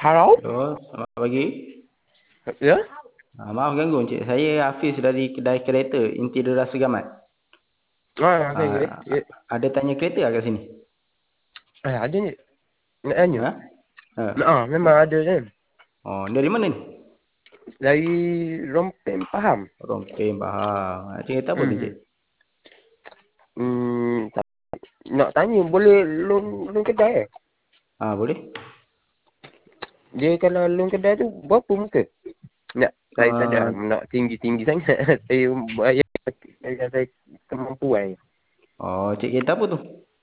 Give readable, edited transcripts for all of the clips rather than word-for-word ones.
Halo? Halo, selamat pagi. Ya? Maaf ganggu Encik. Saya Hafiz dari kedai kereta Interior Rasa Gamat. Okey, okey. Ah, ada tanya kereta kat sini? Ada ni. Nak tanya? Ha? Ha. Memang ada kan. Oh, dari mana ni? Dari Rompeng Paham. Rompeng, faham. Cerita apa ni, Cik? Hmm. Tak, nak tanya boleh loan kedai eh? Boleh? Dia kalau loan kedai tu berapa muka? Nak saya tak ada Ah, nak tinggi-tinggi sangat. Saya bayar saya kemampuan. Cik kereta apa tu?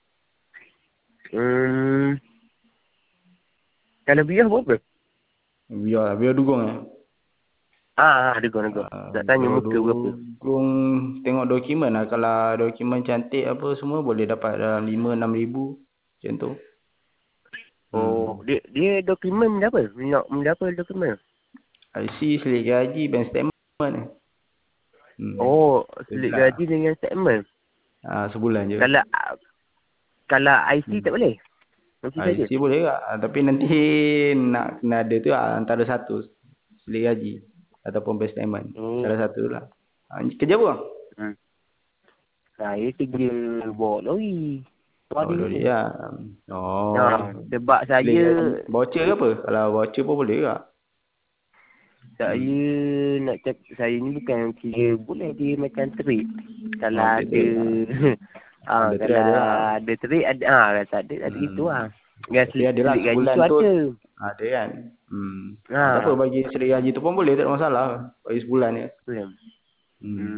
Kalau biar berapa? Biar dugong eh. Ada. Nak tanya Biar muka berapa? dugong, tengok dokumen lah. Kalau dokumen cantik apa semua boleh dapat dalam 5-6 ribu. Macam tu. Oh, Hmm. dia dokumen benda apa? Benda apa dokumen? IC, selit gaji, bank statement. Oh, selit Itulah. gaji dengan statement. Sebulan je. Kalau kalau IC Hmm. tak boleh. Nanti saja. IC boleh tak? Tapi nanti nak kena ada tu antara satu. Selit gaji. Ataupun bank statement. Oh. Salah satu lah. Kerja apa bang? Hmm. Saya kerja bawa lori. Oh, Padi lori ni. lah. Sebab Selit saya gaji. Voucher ke apa? Kalau voucher pun boleh tak? saya nak cakap saya ni bukan kira boleh dia macam trade. Kalau Okey, ada trade. Ada trade kalau ada lah. ada trade ada kalau tak ada gitu lah. Dengan Tapi ada lah selit gaji sebulan tu tu. ada. Ada kan? Tak apa, Ha. bagi selit gaji tu pun boleh. Tak ada masalah. Bagi sebulan je. Boleh. Hmm.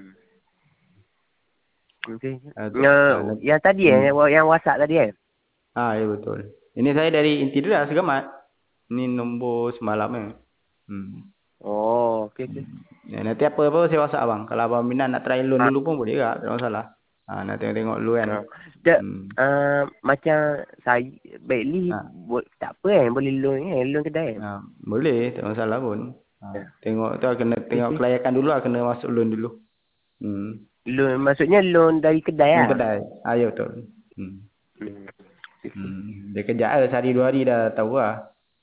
Okey. Nanti. Yang tadi yang WhatsApp tadi Ya betul. Ini saya dari Interior lah, Segamat. Ini nombor semalam ya. Oh, okey. Nanti apa-apa saya WhatsApp abang. Kalau abang minat nak try loan dulu pun boleh tak? Tak ada masalah. Nak tengok-tengok dulu kan. Macam saya baikly Ha, tak apa boleh loan kedai Boleh, tak ada masalah pun. Ya. Tengok tu kena tengok Okey. kelayakan dulu lah, kena masuk loan dulu. Loan maksudnya loan dari kedai Loan lah. kedai. Ya betul. Hmm. Hmm. Dia kejap lah, sehari 2 hari dah tahu lah.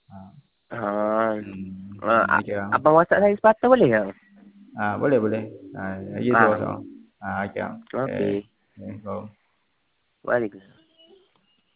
Okay, bang. Abang WhatsApp saya sepatah boleh tak? Boleh. Ya tu WhatsApp. Okay, bang. Okey. Go. Waalaikumsalam.